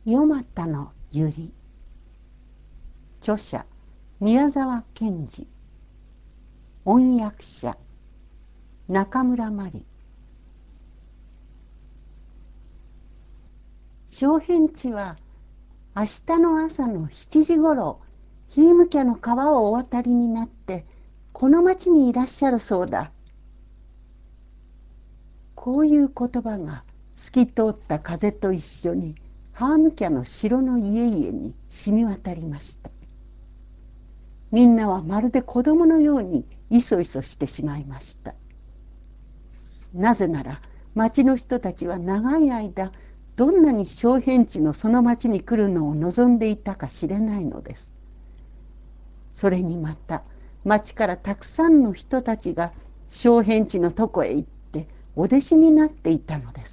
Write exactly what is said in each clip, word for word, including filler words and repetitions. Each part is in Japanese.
夜又の百合。著者宮沢賢治。音訳者中村真理。小変地は明日の朝のしちじごろ、ヒームキャの川をお渡りになってこの町にいらっしゃるそうだ。こういう言葉が透き通った風と一緒にハームキャの城の家々に染み渡りました。みんなはまるで子供のようにいそいそしてしまいました。なぜなら町の人たちは長い間どんなに小変地のその町に来るのを望んでいたか知れないのです。それにまた町からたくさんの人たちが小変地のとこへ行ってお弟子になっていたのです。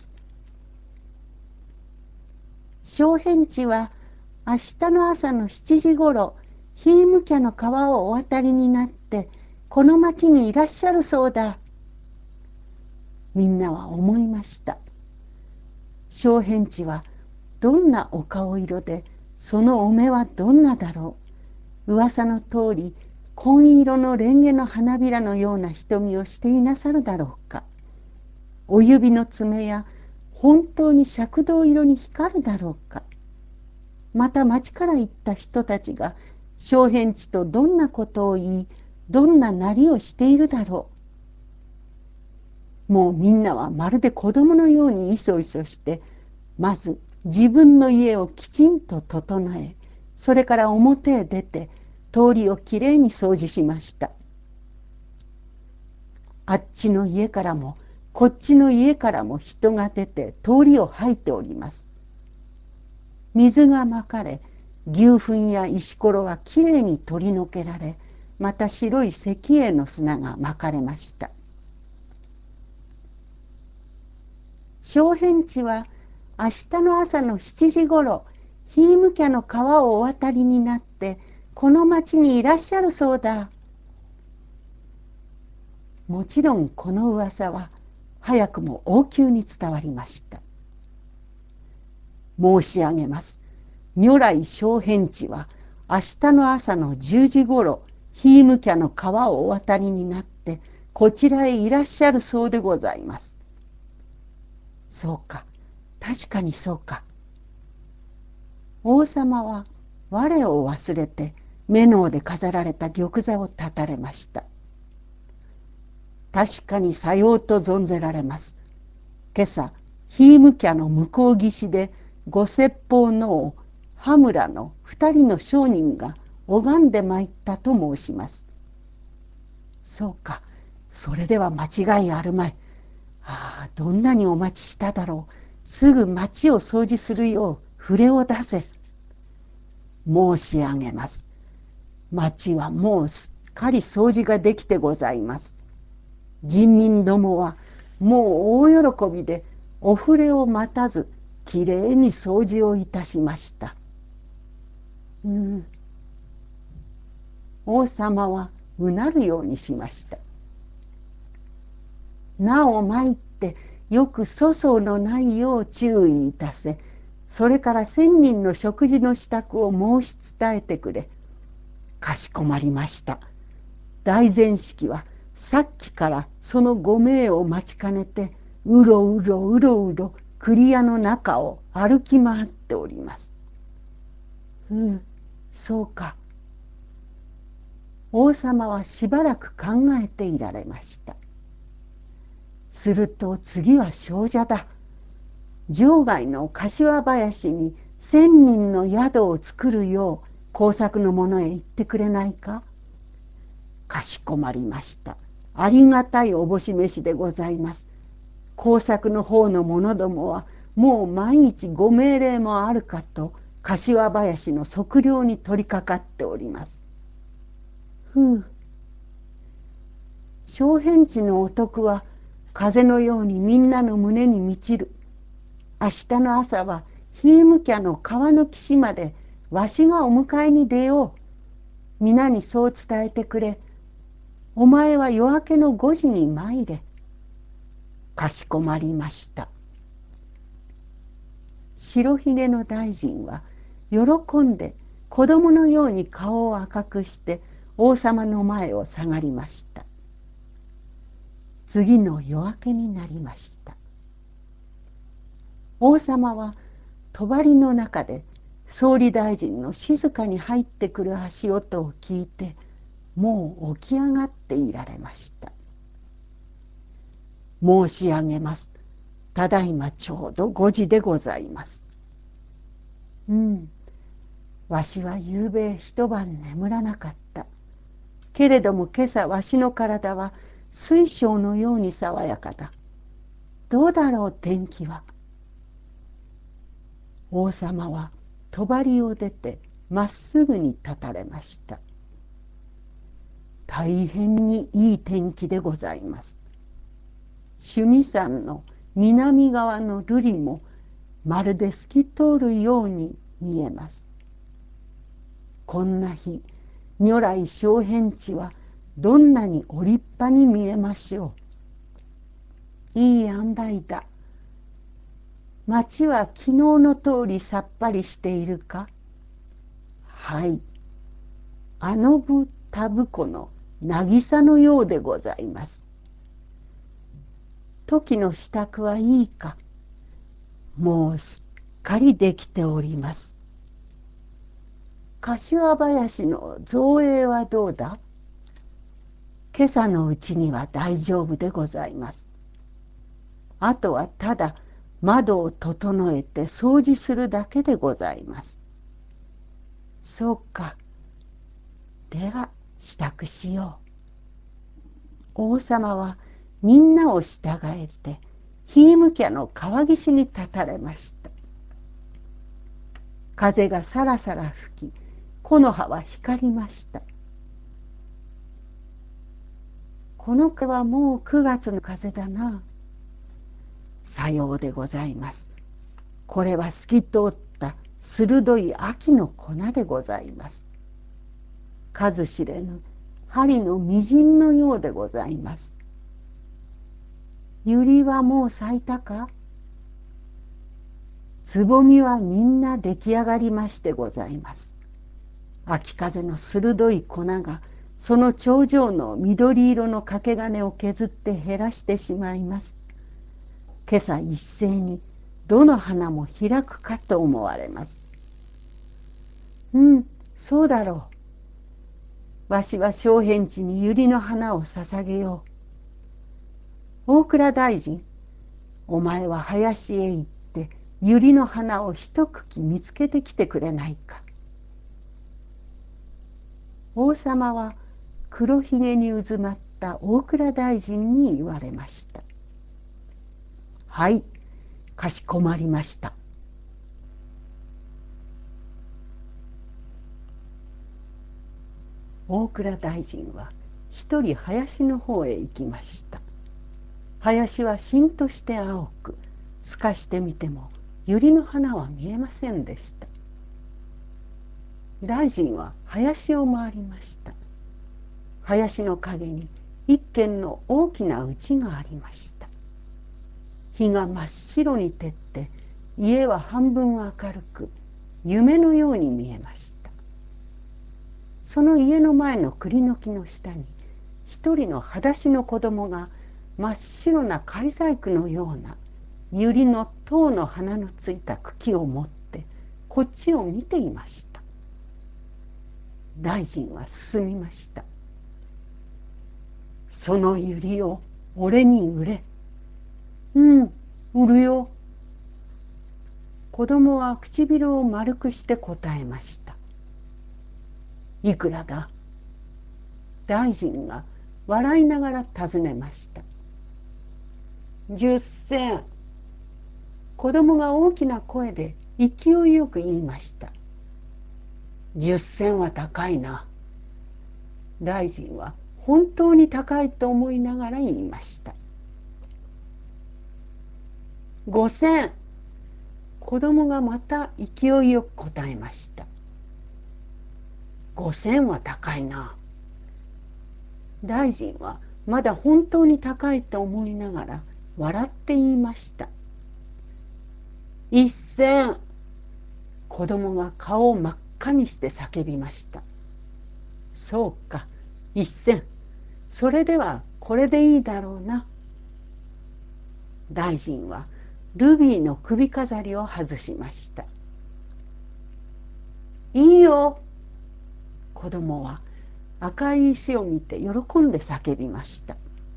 小変地は明日の朝のしちじごろ、ヒームキャの川をお渡りになってこの町にいらっしゃるそうだ。みんなは思いました。小変地はどんなお顔色で、そのお目はどんなだろう。噂の通り紺色のレンゲの花びらのような瞳をしていなさるだろうか。お指の爪や本当に赤銅色に光るだろうか。また町から行った人たちが小変地とどんなことを言い、どんななりをしているだろう。もうみんなはまるで子供のようにいそいそして、まず自分の家をきちんと整え、それから表へ出て通りをきれいに掃除しました。あっちの家からもこっちの家からも人が出て通りを掃いております。水がまかれ、牛糞や石ころはきれいに取り除けられ、また白い石英の砂がまかれました。小変地は明日の朝のしちじごろ、ヒームキャの川をお渡りになってこの町にいらっしゃるそうだ。もちろんこの噂は早くも王宮に伝わりました。申し上げます。如来小変地は明日の朝のじゅうじごろ、ヒームキャの川をお渡りになってこちらへいらっしゃるそうでございます。そうか、確かにそうか。王様は我を忘れて目の上で飾られた玉座を立たれました。確かにさようと存ぜられます。今朝ヒームキャの向こう岸でご説法の王ハムラの二人の商人が拝んでまいったと申します。そうか、それでは間違いあるまい。ああ、どんなにお待ちしただろう。すぐ町を掃除するよう触れを出せ。申し上げます。町はもうすっかり掃除ができてございます。人民どもはもう大喜びでお触れを待たずきれいに掃除をいたしました。うん、王様はうなるようにしました。なお参ってよく粗相のないよう注意いたせ、それから千人の食事の支度を申し伝えてくれ。かしこまりました。大膳式はさっきからそのご命を待ちかねてうろうろうろうろ栗屋の中を歩き回っております。うん、そうか。王様はしばらく考えていられました。すると次は少女だ。城外の柏林に千人の宿を作るよう工作の者へ言ってくれないか。かしこまりました。ありがたいおぼし飯でございます。工作の方の者どもはもう毎日ご命令もあるかと柏林の測量に取り掛かっております。ふう。小変地のお徳は風のようにみんなの胸に満ちる。明日の朝はヒームキャの川の岸までわしがお迎えに出よう。皆にそう伝えてくれ。お前は夜明けのごじに参れ。かしこまりました。 白ひげの大臣は喜んで子供のように顔を赤くして王様の前を下がりました。次の夜明けになりました。王様は帳の中で総理大臣の静かに入ってくる足音を聞いて、もう起き上がっていられました。申し上げます。ただいまちょうどごじでございます。うん、わしはゆうべ一晩眠らなかった。けれども今朝わしの体は水晶のように爽やかだ。どうだろう天気は。王様は帳を出てまっすぐに立たれました。大変にいい天気でございます。趣味山の南側の瑠璃もまるで透き通るように見えます。こんな日、如来小変地はどんなにお立派に見えましょう。いい塩梅だ。町は昨日の通りさっぱりしているか。はい。あのぶたぶこの渚のようでございます。時の支度はいいか。もうすっかりできております。柏林の造営はどうだ。今朝のうちには大丈夫でございます。あとはただ窓を整えて掃除するだけでございます。そうか。では支度しよう。王様はみんなを従えてヒームキャの川岸に立たれました。風がさらさら吹き、木の葉は光りました。この風はもうくがつの風だな。さようでございます。これは透き通った鋭い秋の粉でございます。数知れぬ針のみじんのようでございます。百合はもう咲いたか。つぼみはみんな出来上がりましてございます。秋風の鋭い粉がその頂上の緑色の掛け金を削って減らしてしまいます。今朝一斉にどの花も開くかと思われます。うん、そうだろう。わしは小変地に百合の花を捧げよう。大蔵大臣、お前は林へ行って百合の花を一茎見つけてきてくれないか。王様は黒ひげにうずまった大蔵大臣に言われました。はい、かしこまりました。大蔵大臣は一人林の方へ行きました。林はしんとして青く、透かしてみても百合の花は見えませんでした。大臣は林を回りました。林の陰に一軒の大きな家がありました。日が真っ白に照って家は半分明るく夢のように見えました。その家の前の栗の木の下に一人の裸足の子供が真っ白な貝細工のような百合の塔の花のついた茎を持ってこっちを見ていました。大臣は進みました。その百合を俺に売れ。うん、売るよ。子供は唇を丸くして答えました。いくらだ。大臣が笑いながら尋ねました。十銭。子供が大きな声で勢いよく言いました。十銭は高いな。大臣は本当に高いと思いながら言いました。五銭。子供がまた勢いよく答えました。五銭は高いな。大臣はまだ本当に高いと思いながら笑って言いました。 一銭。子供が顔を真っ赤にして叫びました。そうか、一銭。それではこれでいいだろうな。大臣はルビーの首飾りを外しました。いいよ。子供は赤い石を見て喜んで叫びました。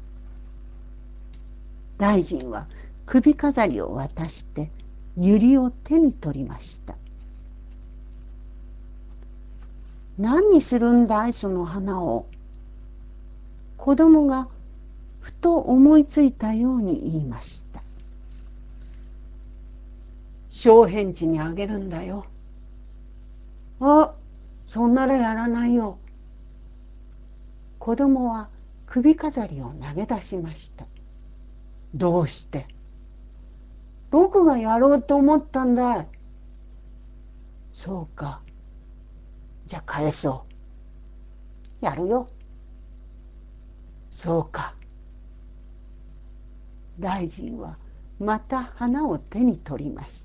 大臣は首飾りを渡して百合を手に取りました。何にするんだいその花を。子供がふと思いついたように言いました。小返事にあげるんだよ。あ、そんならやらないよ。子供は首飾りを投げ出しました。どうして？僕がやろうと思ったんだい。そうか。じゃあ返そう。やるよ。そうか。大臣はまた花を手に取りました。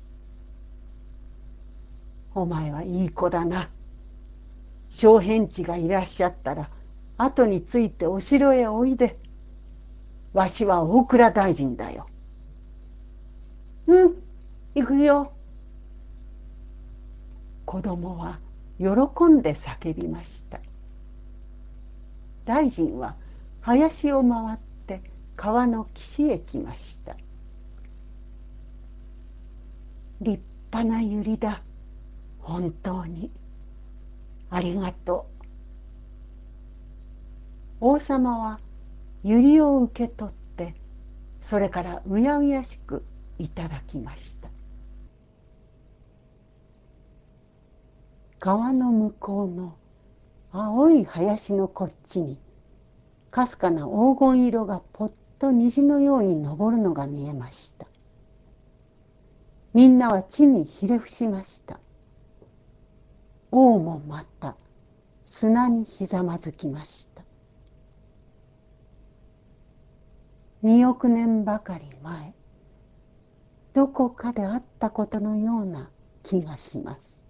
お前はいい子だな。小返地がいらっしゃったら後についてお城へおいで。わしは大蔵大臣だよ。うん、行くよ。子供は喜んで叫びました。大臣は林を回って川の岸へ来ました。立派な百合だ。本当に。ありがとう。王様は百合を受け取って、それからうやうやしくいただきました。川の向こうの青い林のこっちに、かすかな黄金色がぽっと虹のように昇るのが見えました。みんなは地にひれ伏しました。王もまた砂にひざまずきました。におく年ばかり前、どこかであったことのような気がします。